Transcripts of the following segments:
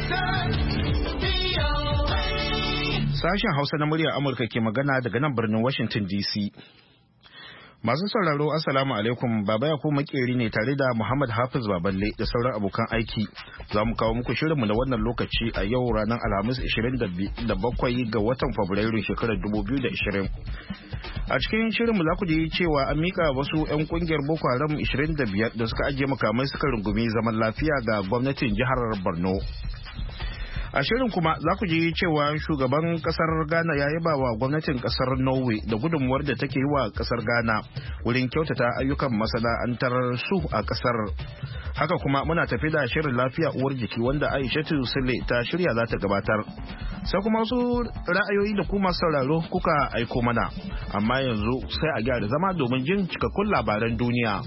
Sashen Hausa na muryar Amurka ke magana daga nan birnin Washington DC. Masu sauraro Assalamu alaikum, Baba Yakubu Makeri ne tare da Muhammad Hafiz Baballe da sauran abokan aiki. Za mu kawo muku shirinmu na wannan lokaci a yau ranar Alhamis 27 ga watan Fabrairu shekarar 2020. A cikin shirinmu za ku ji cewa an mika wasu 'yan kungiyar Boko Haram 25 da suka ajiye makamai suka rungumi zaman lafiya ga gwamnatin jihar Borno. A shirin kuma za ku ji cewa shugaban kasar Ghana ya yaba wa gwamnatin kasar Norway da gudunmuwar da take yi wa kasar Ghana wurin kyautata ayyukan masana'antar su a kasar. Haka kuma muna tafi da shirin lafiya uwar jiki wanda Aishatu Sule ta shirya za ta gabatar. Sai kuma wasu ra'ayoyi da kuma sauraro kuka aiko mana. Amma yanzu sai a gyara zama domin jin cikakkun labaran duniya.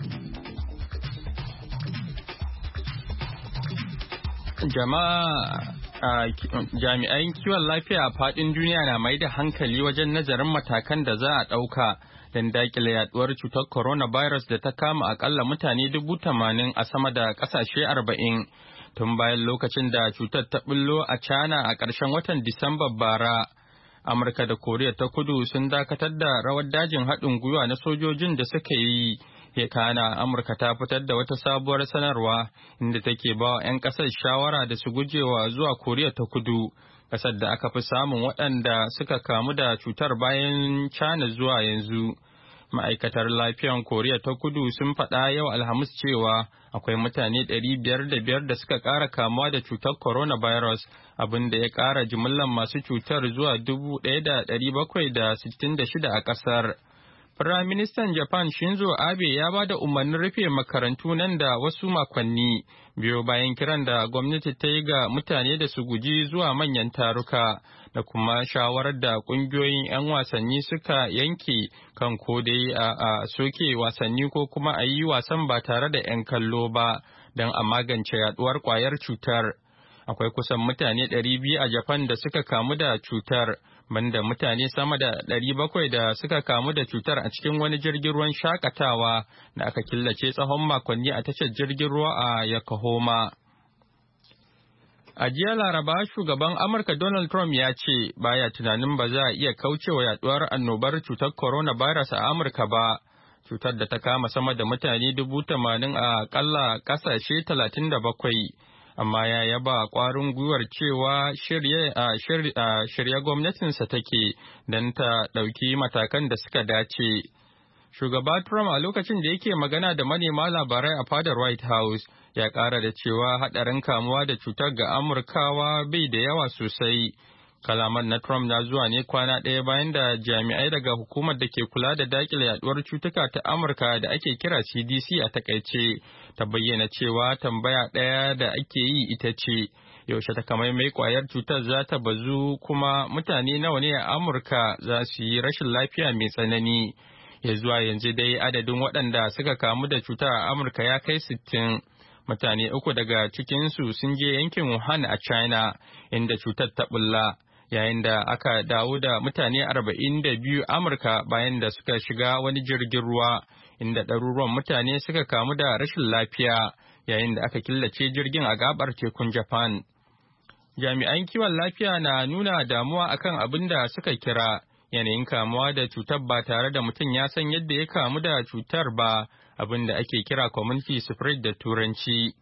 Jami'an kiwon lafiya a faɗin duniya na mai da hankali wajen nazarin matakan da za a ɗauka don daƙile yaduwar cutar coronavirus da ta kama akalla mutane 80,000 a sama da ƙasashe 40 tun bayan lokacin da cutar ta bullo a China a ƙarshen watan Disamba bara. Amurka da Koriya ta Kudu sun dakatar da rawar dajin haɗin gwiwa na sojojin da suka yi. Kana Amurka ta fitar da wata sabuwar sanarwa inda take ba wa 'yan ƙasar shawara da su gujewa zuwa Koriya ta Kudu, ƙasar da aka fi samun waɗanda suka kamu da cutar bayan China zuwa yanzu. Ma'aikatar lafiyan Koriya ta Kudu sun faɗa yau Alhamis cewa akwai mutane 505 da suka ƙara kamuwa da cutar coronavirus, abin da ya ƙara jimillar masu cutar zuwa 1,766 a ƙasar. Firaministan Japan Shinzo Abe ya ba da umarnin rufe makarantu nan da wasu makonni biyo bayan kiran da gwamnati ta yi ga mutane da su guji zuwa manyan taruka da kuma shawarar da ƙungiyoyin 'yan wasanni suka yanke kan ko dai a soke wasanni ko kuma a yi wasan ba tare da 'yan kallo ba don a magance yaduwar kwayar cutar. Akwai kusan mutane 200 a Japan da suka kamu da cutar. Banda mutane sama da 700 da suka kamu da cutar a cikin wani jirgin ruwan shakatawa da aka killace tsawon makonni a tashar jirgin ruwa a Yokohama. A jiya Laraba, shugaban Amurka Donald Trump ya ce baya tunanin ba za a iya kaucewa yaduwar annobar cutar coronavirus a Amurka ba. Cutar da ta kama sama da mutane 80,000 a ƙalla ƙasashe 37. Amma ya yaba kwarin gwiwar cewa shirye gwamnatinsa take don ta ɗauki matakan da suka dace. Shugaba Trump a lokacin da yake magana da manema labarai a fadar White House ya ƙara da cewa haɗarin kamuwa da cutar ga Amurkawa bai da yawa sosai. Kalaman na Trump na zuwa ne kwana ɗaya bayan da jami'ai daga hukumar da ke kula da daƙile yaduwar cutuka ta Amurka da ake kira CDC a takaice ta bayyana cewa tambaya ɗaya da ake yi ita ce yaushe takamaimai kwayar cutar za ta bazu kuma mutane nawa ne a Amurka za su yi rashin lafiya mai tsanani. Ya zuwa yanzu dai adadin waɗanda suka kamu da cutar a Amurka ya kai 60. Mutane 3 daga cikinsu sun je yankin Wuhan a China inda cutar ta bulla. Yayin da aka dawo da mutane 42 Amurka bayan da suka shiga wani jirgin ruwa inda ɗaruruwan mutane suka kamu da rashin lafiya yayin da aka killace jirgin a gabar tekun Japan. Jami'an kiwon lafiya na nuna damuwa akan abin da suka kira yanayin kamuwa da cutar ba tare da mutum ya san yadda ya kamu da cutar ba, abin da ake kira community spread da Turanci.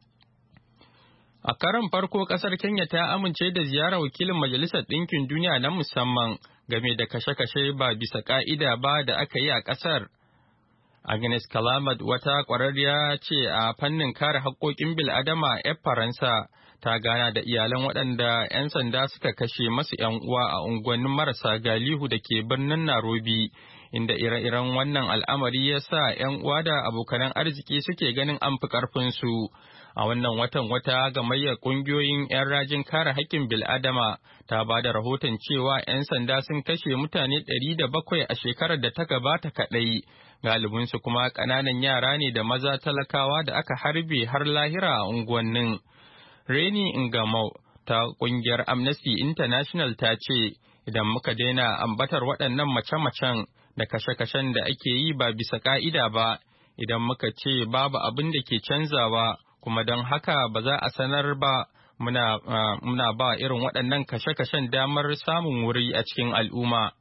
A karon farko, ƙasar Kenya ta amince da ziyarar wakilin Majalisar Ɗinkin Duniya na musamman game da kashe-kashe ba bisa ƙa'ida ba da aka yi a ƙasar. Agnes Kalamat, wata ƙwararriya ce a fannin kare haƙƙoƙin bil'adama 'yar Faransa, ta gana da iyalan waɗanda 'yan sanda suka kashe masu 'yan uwa a unguwannin marasa galihu da ke birnin Nairobi, inda ire-iren wannan al'amari ya sa 'yan uwa da abokanan arziki suke ganin an fi ƙarfinsu. A wannan watan wata gamayyar ƙungiyoyin 'yan rajin kare haƙƙin bil'adama ta ba da rahoton cewa 'yan sanda sun kashe mutane 107 a shekarar da ta gabata kaɗai. Galibinsu kuma ƙananan yara ne da maza talakawa da aka harbe har lahira a unguwannin. Reni Ingamau ta ƙungiyar Amnesty International ta ce, idan muka daina ambatar waɗannan mace-macen da kashe-kashen da ake yi ba bisa ƙa'ida ba, idan muka ce babu abin da ke canzawa, kuma don haka ba za a sanar ba, muna ba irin waɗannan kashe-kashen damar samun wuri a cikin al'umma.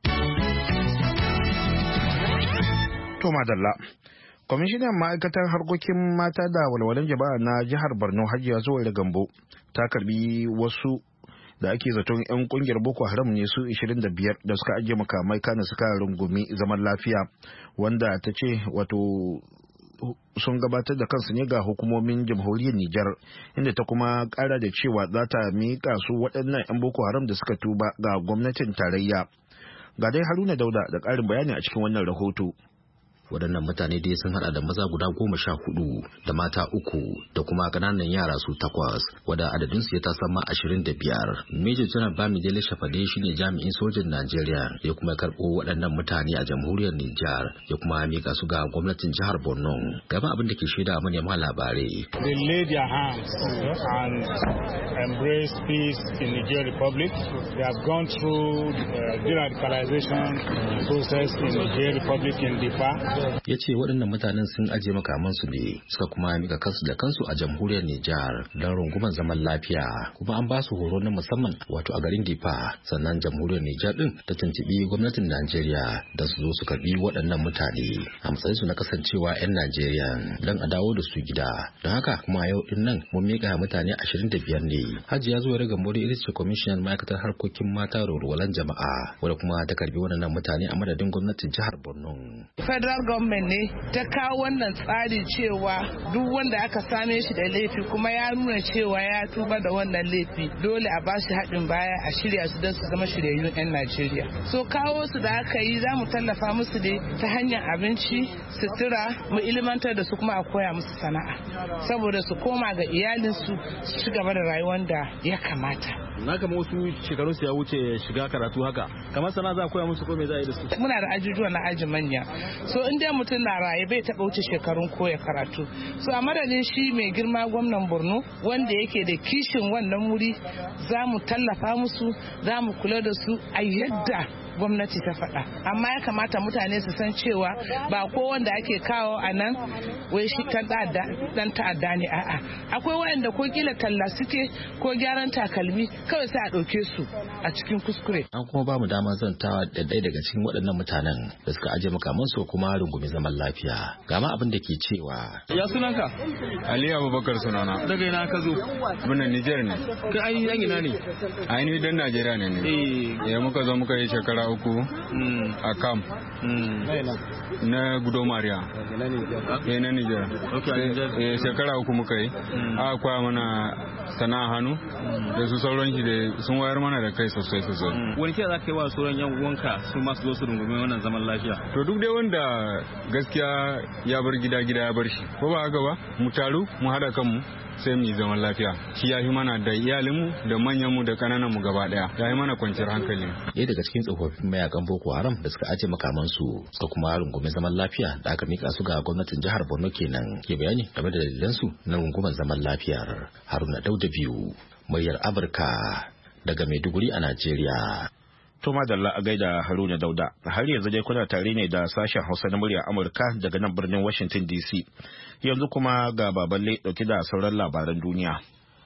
To madalla. Kwamishinan ma'aikatar harkokin mata da walwalan jama'a na jihar Borno Hajiya Zuwaira Gambo ta karbi wasu da ake zaton 'yan kungiyar Boko Haram ne su 25 da suka ajiye makamai kana suka rungumi zaman lafiya, wanda ta ce wato sun gabatar da kansu ne ga hukumomin jamhuriyar Nijar, inda ta kuma kara da cewa za ta miƙa su waɗannan 'yan Boko Haram da suka tuba ga gwamnatin tarayya. Ga dai Haruna Dauda da ƙarin bayani a cikin wannan rahoto. Waɗannan mutane dai sun hada da maza guda 14 da mata 3 da kuma ƙananan yara su 8 wadda adadinsu ya tasamma 25. Major General Bamidele Shafade shine jami'in sojin Najeriya ya kuma karɓo waɗannan mutane a jamhuriyar Nijar ya kuma mika su ga gwamnatin jihar Borno. Gaba abin da ke shaida a manema labarai. They laid their hands and embraced peace in Niger Republic. They have gone through de-radicalization process in Niger Republic in Difa. Ya ce waɗannan mutanen sun ajiye makamansu ne suka kuma mika kansu da kansu a jamhuriyar Nijar don rungumar zaman lafiya, kuma an ba su horo na musamman wato a garin Difa. Sannan jamhuriyar Nijar din ta tuntubi gwamnatin Najeriya don su zo su karbi waɗannan mutane a matsayinsu na kasancewa 'yan Najeriya don a dawo da su gida. Don haka kuma yau din nan mun mika mutane 25 ne. Hajiya Zuwaira Gambo ita ce kwamishinan ma'aikatar harkokin mata da walwalan jama'a wadda kuma ta karbi waɗannan mutane a madadin gwamnatin jihar Borno. Federal government ne ta kawo wannan tsari cewa duk wanda aka same shi da laifi kuma ya nuna cewa ya tuba da wannan laifi dole a bashi haɗin baya a shirya su don su zama shiryayyun 'yan Najeriya. So kawo su da aka yi za mu tallafa musu ne ta hanyar abinci, sutura, mu ilimantar da su kuma a koya musu sana'a saboda su koma ga iyalinsu su ci gaba da rayuwar da ya kamata. Na kama wasu shekarun su ya wuce shiga karatu haka, kamar sana'a za a koya musu ko me za a yi da su? Muna da ajujuwa na ajin manya. So in dai mutum na raye bai taɓa wuce shekarun koya karatu. So a madadin shi mai girma gwamnan Borno wanda yake da kishin wannan wuri za mu tallafa musu, za mu kula da su a yadda gwamnati ta faɗa. Amma ya kamata mutane su san cewa ba ko wanda ake kawo a nan wai shi dan ta'adda ne, a'a. Akwai waɗanda ko kila talla suke ko gyaran takalmi kawai sai a ɗauke su a cikin kuskure. An kuma ba mu damar zantawa da ɗaya daga cikin waɗannan mutanen da suka aje makamansu kuma rungumi zaman lafiya. Ga ma abin da ke cewa. Ya sunanka? Ali Abubakar sunana. Daga ina ka zo? Muna Niger ne. Kai ainihin ina ne? Ainihin dan Najeriya ne. Ya muka zo muka yi shekara 3 a camp na Gudo Maria. Na Niger. Shekara 3 muka yi. Aka koya mana sana'a hannu da su sauran shi da sun wayar mana da kai sosai. Wani kira za ka yi wa sauran yan uwanka su masu zo su rungume wannan zaman lafiya? To duk dai wanda gaskiya ya bar gida ya bar shi, ko ba haka ba, mu taru mu haɗa kanmu sai mu yi zaman lafiya. Shi ya yi mana da iyalinmu da manyanmu da kanananmu gaba daya, ya yi mana kwanciyar hankali. Ɗaya daga cikin tsofaffin mayakan Boko Haram da suka aje makamansu suka kuma rungume zaman lafiya da aka mika su ga gwamnatin jihar Borno kenan ke bayani game da dalilansu na rungumar zaman lafiyar. Haruna Dauda biyu, muryar Amurka daga Maiduguri a Najeriya. To madalla a gaida Haruna Dauda. Har yanzu dai kuna tare ne da sashen Hausa na muryar Amurka daga nan birnin Washington DC. Yanzu kuma ga Baballe dauke da sauran labaran duniya.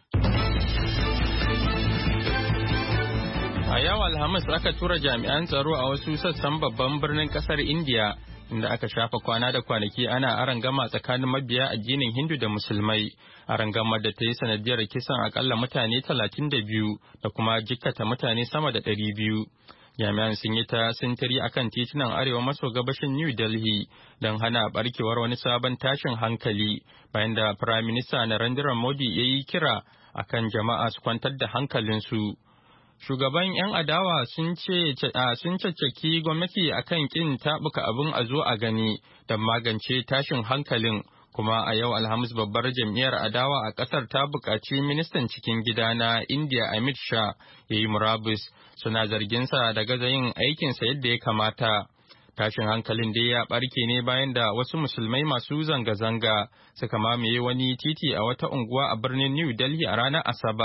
A yau Alhamis aka tura jami'an tsaro a wasu sassan babban birnin kasar India inda aka shafa kwana da kwanaki ana arangama tsakanin mabiya addinin Hindu da Musulmai. Arangamar da ta yi sanadiyar kisan akalla mutane 32 da kuma jikkata mutane sama da 200. Jami'an sun yi ta sintiri akan titunan arewa maso gabashin New Delhi don hana barkewar wani sabon tashin hankali bayan da Prime Minister Narendra Modi ya yi kira akan jama'a su kwantar da hankalinsu. Shugaban 'yan adawa sun caccaki gwamnati akan kin taɓuka abin a zo a gani don magance tashin hankalin, kuma a yau Alhamis babbar jam'iyyar adawa a ƙasar ta buƙaci ministan cikin gida na India Amit Shah ya yi murabus, suna zarginsa da gaza yin aikinsa yadda ya kamata. Tashin hankalin dai ya ɓarke ne bayan da wasu musulmai masu zanga-zanga suka mamaye wani titi a wata unguwa a birnin New Delhi a ranar Asabar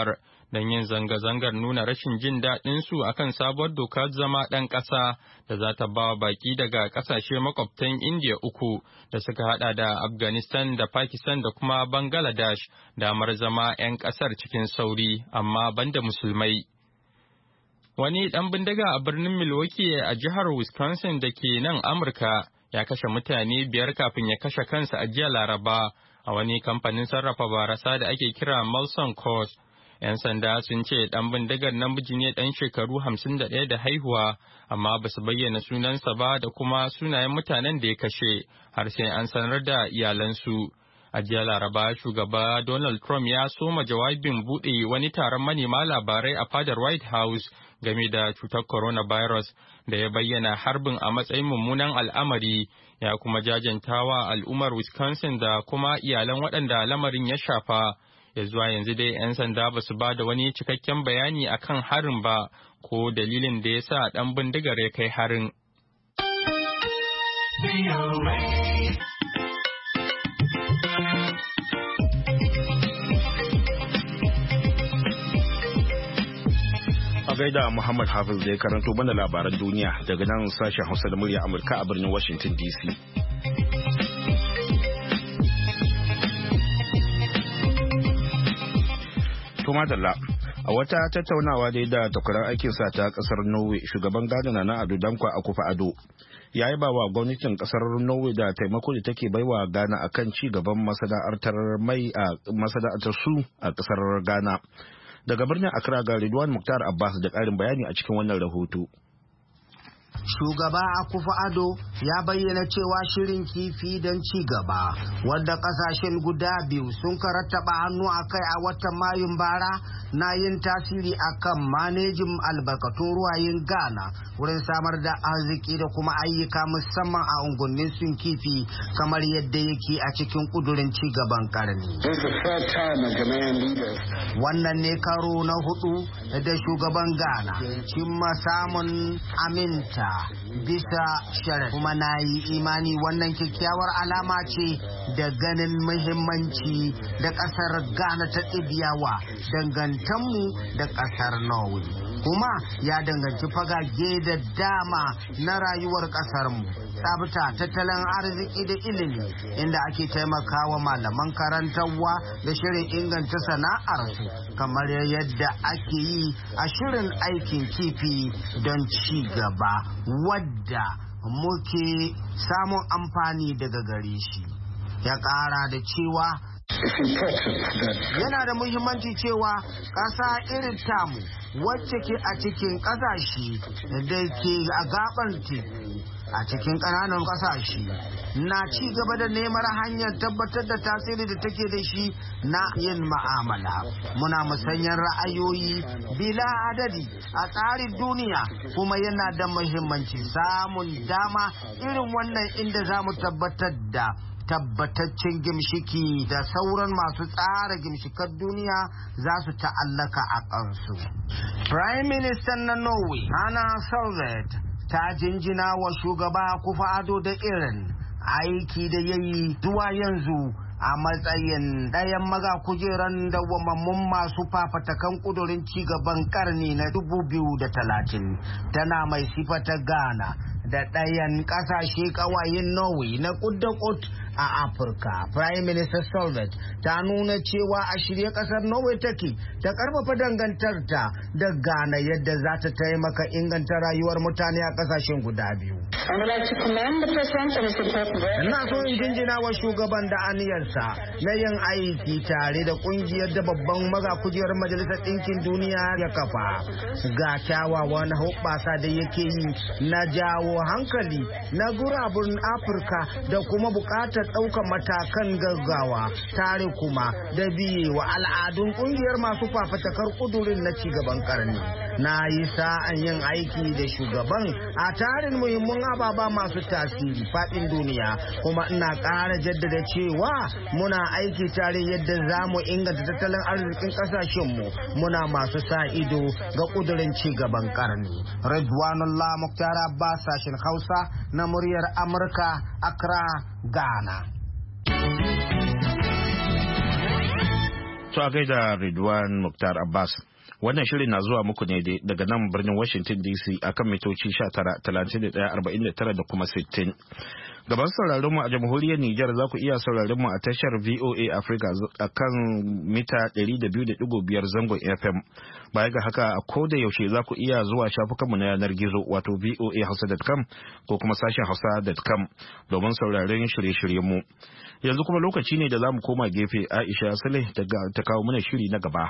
don yin zanga-zangar nuna rashin jin daɗinsu a kan sabuwar dokar zama ɗan ƙasa da za ta ba wa baƙi daga ƙasashe makwabtan Indiya 3 da suka haɗa da Afghanistan da Pakistan da kuma Bangladesh damar zama 'yan ƙasar cikin sauri, amma banda musulmai. Wani ɗan bindiga a birnin Milwaukee a jihar Wisconsin da ke nan Amurka ya kashe mutane 5 kafin ya kashe kansa a jiya Laraba a wani kamfanin sarrafa barasa da ake kira Molson Coors. 'Yan sanda sun ce ɗan bindigar namiji ne ɗan shekaru 51 da haihuwa, amma ba su bayyana sunansa ba da kuma sunayen mutanen da ya kashe har sai an sanar da iyalansu. A jiya Laraba, shugaba Donald Trump ya soma jawabin buɗe wani taron manema labarai a fadar White House game da cutar coronavirus da ya bayyana harbin a matsayin mummunan al'amari, ya kuma jajantawa al'ummar Wisconsin da kuma iyalan waɗanda lamarin ya shafa. Ya zuwa yanzu dai 'yan sanda ba su ba da wani cikakken bayani akan harin ba ko dalilin da ya sa ɗan bindigar ya kai harin. A gaida Muhammad Hafiz da ya karanto mana labaran duniya daga nan sashen Hausa da murya Amurka a birnin Washington DC. To madalla, a wata tattaunawa dai da takwarar aikinsa ta kasar Norway, shugaban Ghana na Ado Dankwa Akufo-Addo ya yi ba wa gwamnatin kasar Norway da taimako da take baiwa Ghana akan ci gaban masana'antar mai a masana'antar su a kasar Ghana. Daga birnin Accra ga Ridwan Muktar Abbas da ƙarin bayani a cikin wannan rahoto. Shugaba Akufo-Addo ya bayyana cewa shirin kifi don ci gaba wanda kasashen guda biyu sun rattaba hannu a kai a watan Mayun bara na yin tasiri akan manejin albarkatun ruwayen Ghana wurin samar da arziki da kuma ayyuka musamman a unguwannin sun kifi kamar yadda yake a cikin kudurin ci gaban karni. Wannan ne karo na 4 da shugaban Ghana cimma samun aminta bisa sharar, kuma na yi imani wannan kyakkyawar alama ce da ganin muhimmanci da kasar Ghana ta ɗibiyawa dangantanmu da kasar Norway, kuma ya danganci fagage da dama na rayuwar kasarmu, tsabta, tattalin arziki da ilimi, inda ake taimakawa malaman karantarwa da shirin inganta sana'arsu kamar yadda ake yi a shirin aikin kifi don ci gaba wadda muke samun amfani daga gare shi. Ya ƙara da cewa yana da muhimmanci cewa ƙasa irin tamu wacce ke a cikin ƙasashe da ke a gaban teku a cikin ƙananan ƙasashe na ci gaba da neman hanyar tabbatar da tasiri da take da shi na yin ma'amala. Muna musanyen ra'ayoyi bila adadi a tsarin duniya, kuma yana da muhimmanci samun dama irin wannan inda za mu tabbatar da tabbataccen gimshiki da sauran masu tsara gimshikar duniya za su ta'allaka a kansu. Prime Minister na Norway, Erna Solberg, ta jinjina wa shugaba Akufo-Addo da irin aiki da ya yi zuwa yanzu a matsayin ɗayan maga kujeran dawwamammun masu fafatakan kudurin cigaban karni na 2030, tana mai sifata Ghana da ɗayan ƙasashe ƙawayen Norway na kud a Afirka. Prime Minister Solberg ta nuna cewa a shirye ƙasar Norway take ta ƙarfafa dangantarta da Ghana yadda za ta taimaka inganta rayuwar mutane a ƙasashen guda biyu. Ina so in jinjina wa shugaban da aniyarsa na yin aiki tare da ƙungiyar da babban magakujiyar Majalisar Ɗinkin Duniya ya kafa. Ga kyawawan hoɓɓasa da yake yi na jawo hankali na gurabun Afirka da kuma buƙatar ɗaukar matakan gaggawa tare kuma da biye wa al'adun ƙungiyar masu fafatakar ƙudurin na cigaban ƙarni. Na yi sa'an yin aiki da shugaban a tarin muhimman ababa masu tasiri faɗin duniya, kuma ina ƙara jaddada cewa muna aiki tare yadda za mu inganta tattalin arzikin ƙasashenmu, muna masu sa ido ga ƙudurin cigaban ƙarni. Ridwanullah Muktar Abbas, sashen Hausa na muryar Amurka, Accra, Ghana. To a gaida Ridwan Muktar Abbas. Wannan shirin na zuwa muku ne daga nan birnin Washington DC akan mitoci 19, 31, 49 da kuma 60. Gaban sauraron mu a jamhuriyar Nijar za ku iya sauraron mu a tashar VOA Africa akan mita 200.5 zangon FM. Baya ga haka a koda yaushe za ku iya zuwa shafukanmu na yanar gizo wato voahausa.com ko kuma sashen hausa.com domin sauraron shirye-shiryen mu. Yanzu kuma lokaci ne da za mu koma gefe Aisha Sale ta kawo mana shiri na gaba.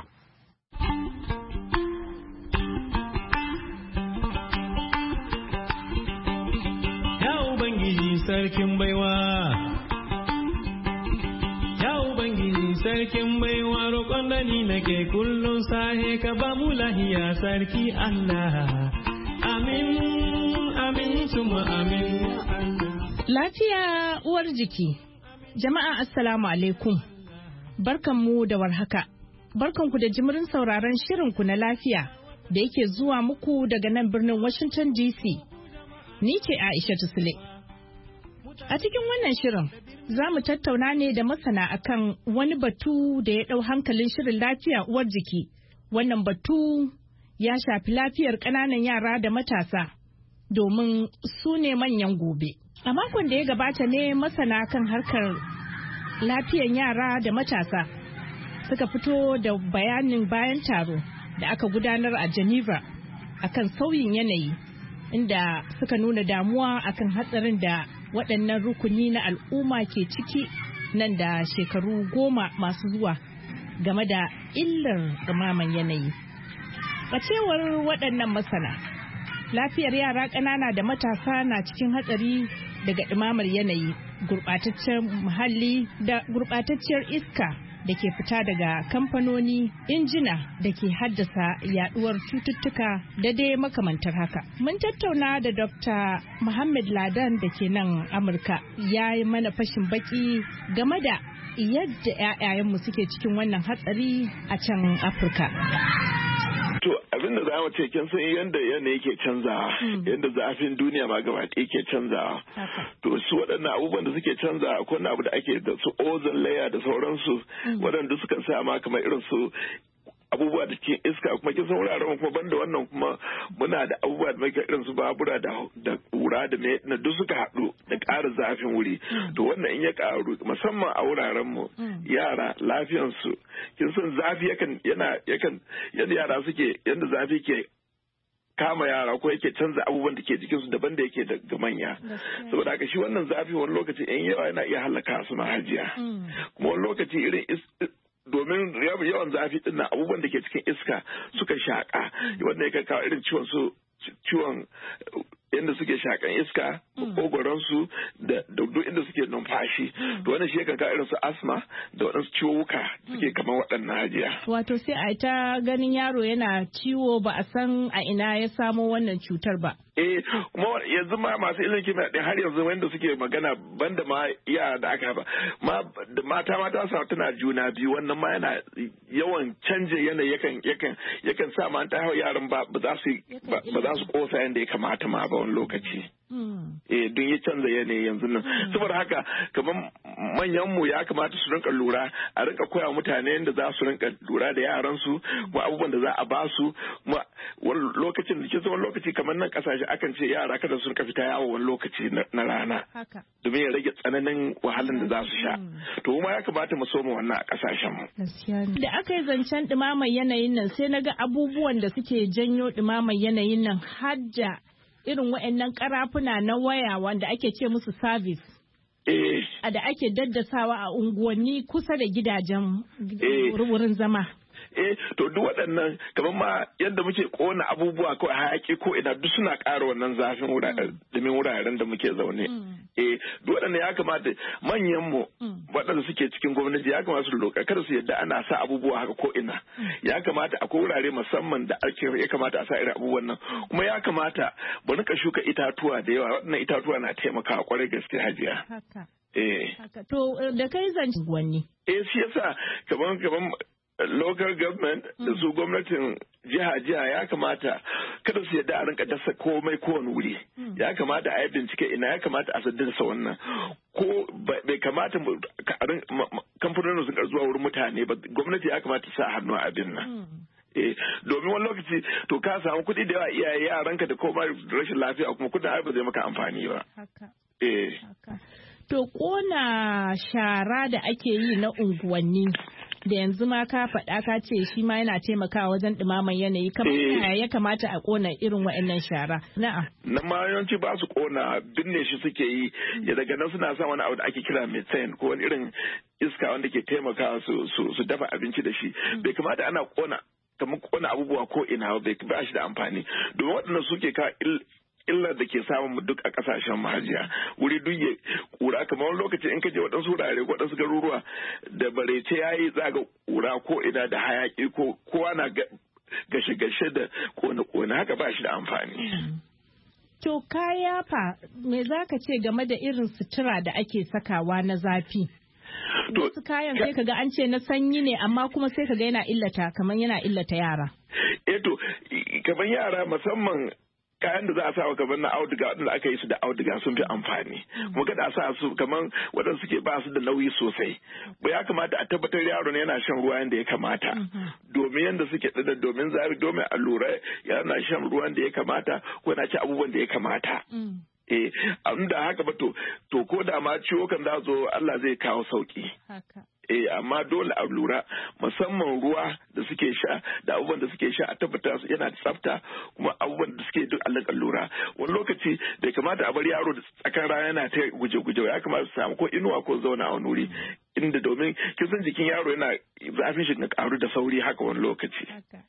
Sarkin baiwa, ya Ubangiji sarkin baiwa, roƙon da ni nake kullum sahe ka ba mu lahiya sarki Allah. Amin, amin, suma amin. Lafiya uwar jiki. Jama'a assalamu alaikum. Barkanmu da warhaka. Barkanku da jimirin sauraron shirinku na lafiya da yake zuwa muku daga nan birnin Washington DC. Ni ce Aisha Sule. A cikin wannan shirin za mu tattauna ne da masana akan wani batu da ya ɗau hankalin shirin lafiya uwar jiki. Wannan batu ya shafi lafiyar ƙananan yara da matasa domin su ne manyan gobe. A makon da ya gabata ne masana kan harkar lafiyar yara da matasa suka fito da bayanin bayan taro da aka gudanar a Geneva akan sauyin yanayi, inda suka nuna damuwa akan hatsarin da waɗannan rukuni na al'umma ke ciki nan da shekaru 10 masu zuwa game da illar ɗumaman yanayi. A cewar waɗannan masana, lafiyar yara ƙanana da matasa na cikin hatsari daga ɗumamar yanayi, gurɓataccen muhalli da gurɓatacciyar iska da ke fita daga kamfanoni, injina da ke haddasa yaduwar cututtuka da dai makamantar haka. Mun tattauna da Dr. Muhammad Ladan da ke nan Amurka, ya yi mana fashin baki game da yadda 'ya'yayenmu suke cikin wannan hatsari a can Afirka. To abinda za mu ce kin san yadda yanayi ke canzawa, yadda zafin duniya ma gaba ɗaya ke canzawa. To su waɗannan abubuwan da suke canzawa akwai wani abu da ake da su ozone layer da sauransu waɗanda sukan sa ma kamar irin su abubuwa da cikin iska, kuma kin san wuraren kuma banda wannan kuma muna da abubuwa da muke irin su babura da kura da me na duk suka haɗu da ƙara zafin wuri. To wannan in ya ƙaru musamman a wuraren mu yara lafiyan su kin san zafi yakan yadda yara suke yadda zafi ke kama yara ko yake canza abubuwan da ke jikin su daban da yake daga manya. Saboda haka shi wannan zafi wani lokaci in yawa yana iya halaka su hajiya. Kuma wani lokaci irin domin yawan zafi din nan abubuwan da ke cikin iska suka shaƙa wanda ya kawo irin ciwon yadda suke shakan iska kogoronsu da duk inda suke numfashi to wannan shi yakan kawo irin su asma da waɗansu ciwuka suke kamar waɗannan hajiya. Wato sai a ta ganin yaro yana ciwo ba a san a ina ya samo wannan cutar ba. Kuma yanzu ma masu ilimin kimiyya ɗin har yanzu wanda suke magana banda ma yara da aka haifa mata sa tana juna biyu wannan ma yana yawan canje yanayi yakan sa ma ta haihu yaran ba za su kosa yadda ya kamata ma ba wani lokaci. Don ya canza yanayi yanzu nan. Saboda haka kamar manyan mu ya kamata su rinka lura a rinka koya mutane yadda za su rinka lura da yaran su kuma abubuwan da za a ba su wani lokacin da ke wani lokaci kamar nan kasashe akan ce yara kada su rinka fita yawo wani lokaci na rana domin ya rage tsananin wahalan da za su sha. To kuma ya kamata mu soma wannan a kasashen mu. Da aka yi zancen ɗumamar yanayin nan sai na ga abubuwan da suke janyo ɗumamar yanayin nan hadda irin waɗannan karafuna na waya wanda ake ce musu service. Da ake daddasawa a unguwanni kusa da gidajen wurin zama. To duk waɗannan kamar ma yadda muke kona abubuwa ko hayaki ko ina duk suna ƙara wannan zafin wuraren da muke zaune. Duk waɗannan ya kamata manyan mu waɗanda suke cikin gwamnati ya kamata su roƙa kada su yadda ana sa abubuwa haka ko ina. Ya kamata akwai wurare musamman da ya kamata a sa irin abubuwan nan. Kuma ya kamata mu rika shuka itatuwa da yawa waɗannan itatuwa na taimakawa kwarai gaske hajiya. To da kai zance wani. Shi yasa kamar local government da su gwamnatin jiha ya kamata kada su yadda a rinka dasa komai kowane wuri. Ya kamata a yi bincike ina ya kamata a dasa wannan. Ko bai kamata kamfanonin su zuwa wurin mutane ba gwamnati ya kamata sa hannu a abin nan. domin wani lokaci to ka samu kuɗi da yawa iyaye yaranka da koma rashin lafiya kuma kuɗin ai ba zai maka amfani ba. To kona shara da ake yi na unguwanni da yanzu ma ka faɗa ka ce shi ma yana taimakawa wajen ɗumaman yanayi kamar yaya ya kamata a kona irin wa'annan shara. Na'am. Na ma yawanci ba su kona binne shi suke yi ya daga nan suna sa wani abu da ake kira methane ko wani irin iska wanda ke taimakawa su dafa abinci da shi. Bai kamata ana kona kamar kona abubuwa ko ina ba shi da amfani domin waɗannan suke ka illar da ke samun mu duk a kasashen mahajiya wuri duk ya kura kamar wani lokaci in ka je waɗansu wurare waɗansu garuruwa da barece ya yi zaga kura ko ina da hayaki ko kowa na gashe-gashe da kone-kone haka ba shi da amfani. To kaya fa me za ka ce game da irin sutura da ake sakawa na zafi? Wasu kayan sai ka ga an ce na sanyi ne amma kuma sai ka ga yana illata yara. To kamar yara musamman kayan da za a sa kamar na auduga waɗanda aka yi su da auduga sun fi amfani kuma kada a sa su kamar waɗanda suke ba su da nauyi sosai ba ya kamata a tabbatar yaron yana shan ruwa yadda ya kamata domin yadda suke da domin zafi domin allura yana shan ruwan da ya kamata ko yana ci abubuwan da ya kamata abin da haka ba to ko da ma ciwo kan za zo Allah zai kawo sauki amma dole a lura musamman ruwa da suke sha da abubuwan da suke sha a tabbata yana da tsafta kuma abubuwan da suke duk Allah lura wani lokaci bai kamata a bar yaro da tsakar rana yana ta guje-guje ya kamata su samu ko inuwa ko zauna a wani wuri inda domin kin san jikin yaro yana zafin shi ga karu da sauri haka wani lokaci.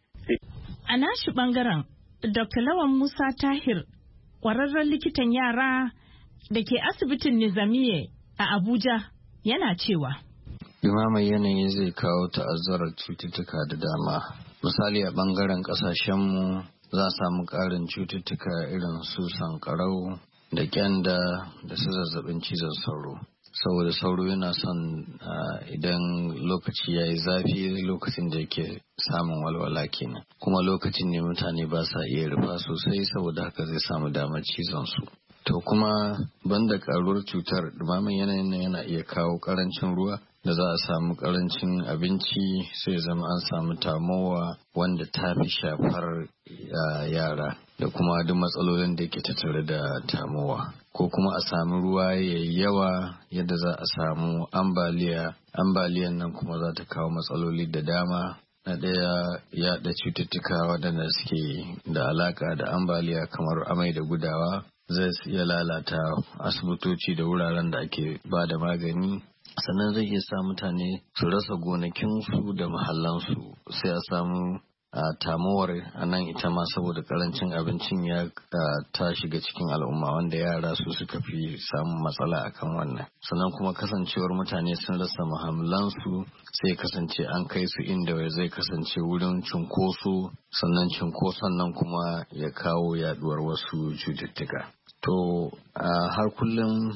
A nashi bangaren Dr. Lawan Musa Tahir kwararren likitan yara da ke asibitin Nizamiye a Abuja yana cewa. Dumamar yanayi zai kawo ta'azzarar cututtuka da dama. Misali a ɓangaren ƙasashenmu za a samu ƙarin cututtuka irin su sankarau da ƙyanda da su zazzabin cizon sauro. Saboda sauro yana son idan lokaci ya yi zafi lokacin da yake samun walwala kenan. Kuma lokacin ne mutane ba sa iya rufa sosai saboda haka zai samu damar cizon su. To kuma banda ƙaruwar cutar dumamin yanayin nan yana iya kawo ƙarancin ruwa da za a samu karancin abinci sai zama an samu tamowa wanda ta fi shafar yara da kuma duk matsalolin da ke tattare da tamowa ko kuma a samu ruwa yayi yawa yadda za a samu ambaliyan nan kuma za ta kawo matsaloli da dama. Na ɗaya yaɗa cututtuka waɗanda suke da alaƙa da ambaliya kamar amai da gudawa zai iya lalata asibitoci da wuraren da ake ba da magani. Sannan zai iya sa mutane su rasa gonakinsu da mahallansu sai a samu tamuwar a nan ita ma saboda karancin abincin ya ta shiga cikin al'umma wanda yara su suka fi samun matsala akan wannan. Sannan kuma kasancewar mutane sun rasa mahallansu sai kasance an kai su inda zai kasance wurin cunkoso sannan cunkoson nan kuma ya kawo yaduwar wasu cututtuka. To har kullum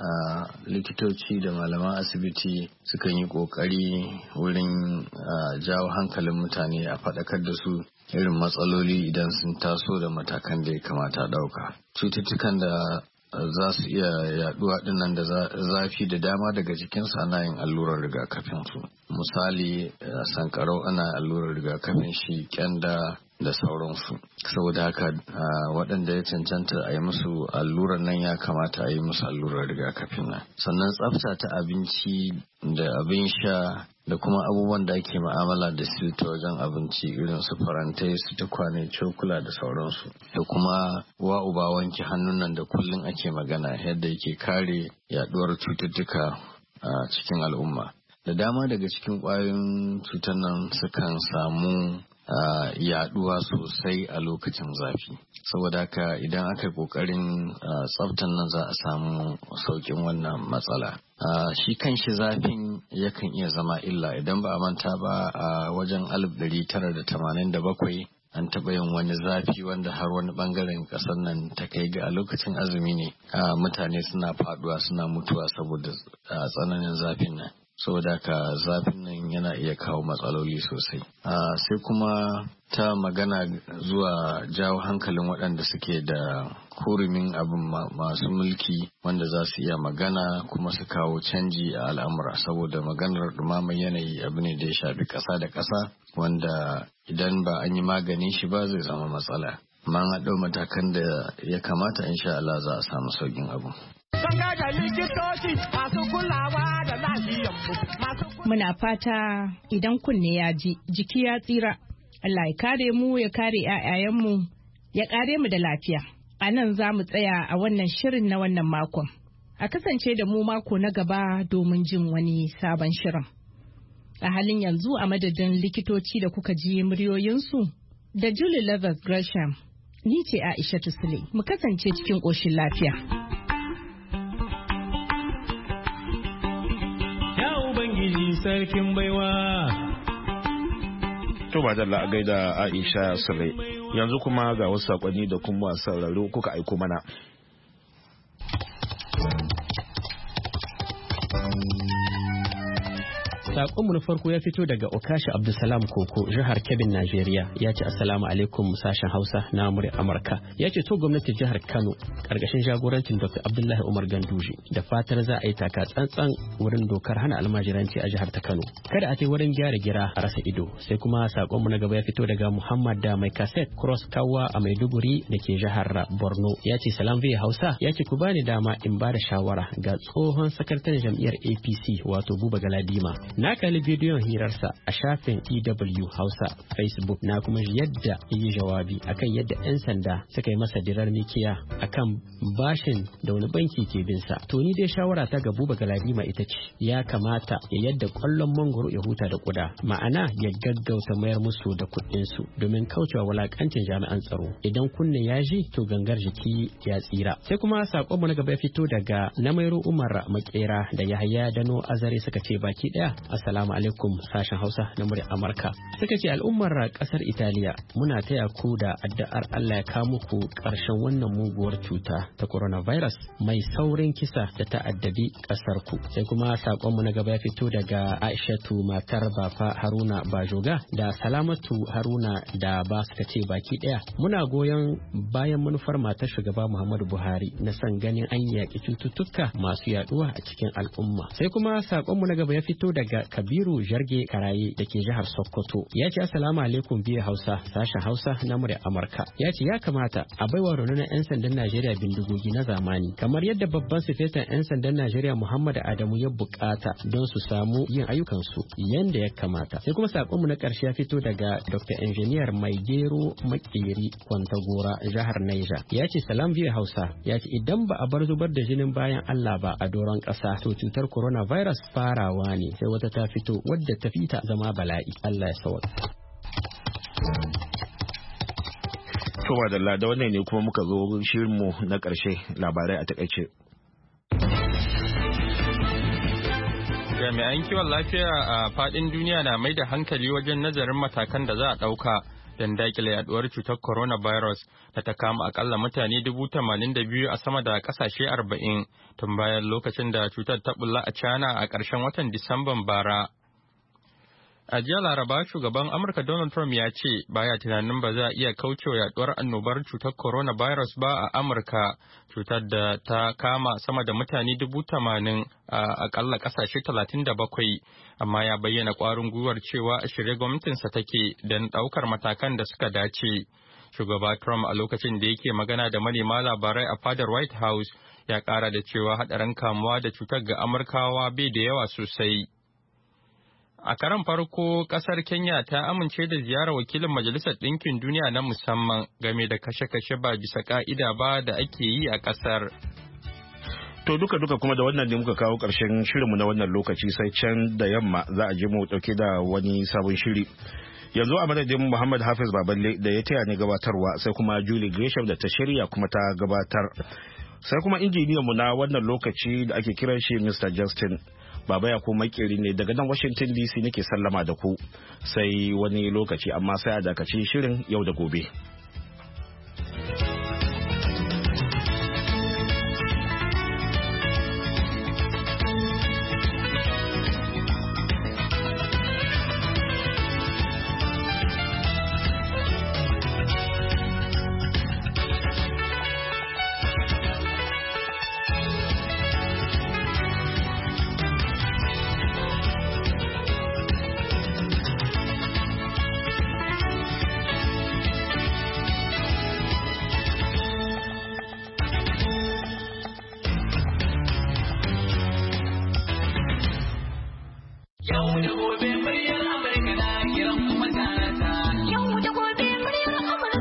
likitoci da malaman asibiti sukan yi kokari wurin jawo hankalin mutane a faɗakar da su irin matsaloli idan sun taso da matakan da ya kamata ɗauka. Cututtukan da za su iya yaduwa dinnan da zafi da dama daga jikinsu ana yin allurar rigakafin su. Misali sankarau ana allurar rigakafin shi, kyanda da sauransu. Saboda haka waɗanda ya cancanta a yi musu allurar nan ya kamata a yi musu allurar rigakafin nan. Sannan tsafta ta abinci da abin sha da kuma abubuwan da ake ma'amala da su ta wajen abinci irin su farantai su tukwane cokula da sauransu. Da kuma uba wanke hannun nan da kullum ake magana yadda yake kare yaduwar cututtuka a cikin al'umma. Da dama daga cikin ƙwayoyin cutar nan sukan samu yaduwa sosai a lokacin zafi. Saboda haka idan aka yi kokarin tsaftan nan za a samu saukin wannan matsala. Shi kanshi zafin yakan iya zama illa idan ba a manta ba a wajen 1987 an taɓa yin wani zafi wanda har wani bangaren ƙasar nan ta kai ga a lokacin azumi ne mutane suna faduwa suna mutuwa saboda tsananin zafin nan. saboda ka zafin nan yana iya kawo matsaloli sosai. Sai kuma ta magana zuwa jawo hankalin waɗanda suke da hurumin abin masu mulki wanda za su iya magana kuma su kawo canji a al'amura, saboda maganar ɗumamar yanayi abu ne da ya shafi ƙasa da ƙasa wanda idan ba an yi magani shi ba zai zama matsala. Amma an ɗau matakan da ya kamata insha Allah za a samu sauƙin abu. Muna fata idan kunne ya ji jiki ya tsira. Allah ya kare mu ya kare 'ya'yayenmu ya kare mu da lafiya. A nan za mu tsaya a wannan shirin na wannan makon. A kasance da mu mako na gaba domin jin wani sabon shirin. A halin yanzu a madadin likitoci da kuka ji muryoyinsu da Julie Leathers Gresham, ni ce Aisha Sule. Mu kasance cikin ƙoshin lafiya. Sarkin baiwa. To ba da la'agai da Aisha Sule. Yanzu kuma ga wasu sakonni da kuma sauraro kuka aiko mana. Sakonmu na farko ya fito daga Okashi Abdulsalam Koko, jihar Kebbi, Najeriya. Ya ce Assalamu alaikum sashen Hausa na murya Amurka. Ya ce to gwamnatin jihar Kano karkashin jagorancin Dr. Abdullahi Umar Ganduje da fatar za a yi taka tsantsan wurin dokar hana almajiranci a jihar ta Kano. Kada a ce wurin gyara gira a rasa ido. Sai kuma sakonmu na gaba ya fito daga Muhammad da mai kaset Cross Kawa a Maiduguri da ke jihar Borno. Ya ce Salam via Hausa. Ya ce ku bani dama in ba da shawara ga tsohon sakataren jam'iyyar APC wato Buba Galadima. Na kalli bidiyon hirarsa a shafin EW Hausa Facebook, na kuma yadda yi jawabi akan yadda 'yan sanda suka yi masa dirar mikiya akan bashin da wani banki ke binsa. To ni dai shawara ta ga Buba Galadima ita ce ya kamata ya yadda kwallon mangoro ya huta da kuda, ma'ana ya gaggauta mayar musu da kuɗinsu domin kaucewa wulakancin jami'an tsaro. Idan kunne ya ji to gangar jiki ya tsira. Sai kuma sakonmu na gaba ya fito daga Namairu Umar Makera da Yahaya Dano Azare suka ce baki daya Assalamu alaikum sashen Hausa na murya Amurka. Suka ce al'ummar kasar Italiya muna taya ku da addu'ar Allah ya kawo muku ƙarshen wannan muguwar cuta ta coronavirus mai saurin kisa da ta addabi kasar ku. Sai kuma sakonmu na gaba ya fito daga Aishatu matar Bafa Haruna Bajoga da Salamatu Haruna da ba suka ce baki daya muna goyon bayan manufar matar shugaba Muhammadu Buhari na san ganin an yaƙi cututtuka masu yaduwa a cikin al'umma. Sai kuma sakonmu na gaba ya fito daga Kabiru Jarge Karaye da ke jihar Sokoto. Ya ce Assalamu alaikum biyu Hausa sashen Hausa na murya Amurka. Ya ce ya kamata a baiwa rundunar 'yan sandan Najeriya bindigogi na zamani kamar yadda babban sufetan 'yan sandan Najeriya Muhammad Adamu ya bukata don su samu yin ayyukansu yanda ya kamata. Sai kuma sakonmu na ƙarshe ya fito daga Dr. Engineer Mai Gero Makeri Kwantagora jihar Niger. Ya ce salam biyu Hausa. Ya ce idan ba a bar zubar da jinin bayan Allah ba a doron ƙasa to cutar coronavirus farawa ne sai wata ta fito wadda ta fita zama bala'i. Allah ya sauka. To madalla da wannan ne kuma muka zo shirinmu na ƙarshe, labarai a takaice. Jami'an kiwon lafiya a faɗin duniya na mai da hankali wajen nazarin matakan da za a ɗauka don daƙile yaduwar cutar coronavirus da ta kama akalla mutane 82,000 a sama da ƙasashe 40 tun bayan lokacin da cutar ta bulla a China a ƙarshen watan Disamban bara. A jiya Laraba, shugaban Amurka Donald Trump ya ce baya tunanin ba za a iya kaucewa yaduwar annobar cutar coronavirus ba a Amurka, cutar da ta kama sama da mutane 80,000 a akalla kasashe 37, amma ya bayyana kwarin gwiwar cewa a shirye gwamnatinsa take don daukar matakan da suka dace. Shugaba Trump a lokacin da yake magana da manema labarai a fadar White House ya kara da cewa hadarin kamuwa da cutar ga Amurkawa bai da yawa sosai. A karan farko, kasar Kenya ta amince da ziyarar wakilin Majalisar Ɗinkin Duniya na musamman game da kashe-kashe ba bisa ka'ida ba da ake yi a kasar. To duka kuma da wannan ne muka kawo ƙarshen shirinmu na wannan lokaci, sai can da yamma za a je mu ɗauke da wani sabon shiri. Yanzu a madadin Muhammad Hafiz Baballe da ya taya ni gabatarwa, sai kuma Julie Gresham da ta shirya kuma ta gabatar. Sai kuma injiniyanmu na wannan lokaci da ake kiran shi Mr. Justin. Baba ya ko makeri ne daga nan Washington DC nake sallama da ku sai wani lokaci, amma sai a dakaci shirin yau da gobe. da gobe.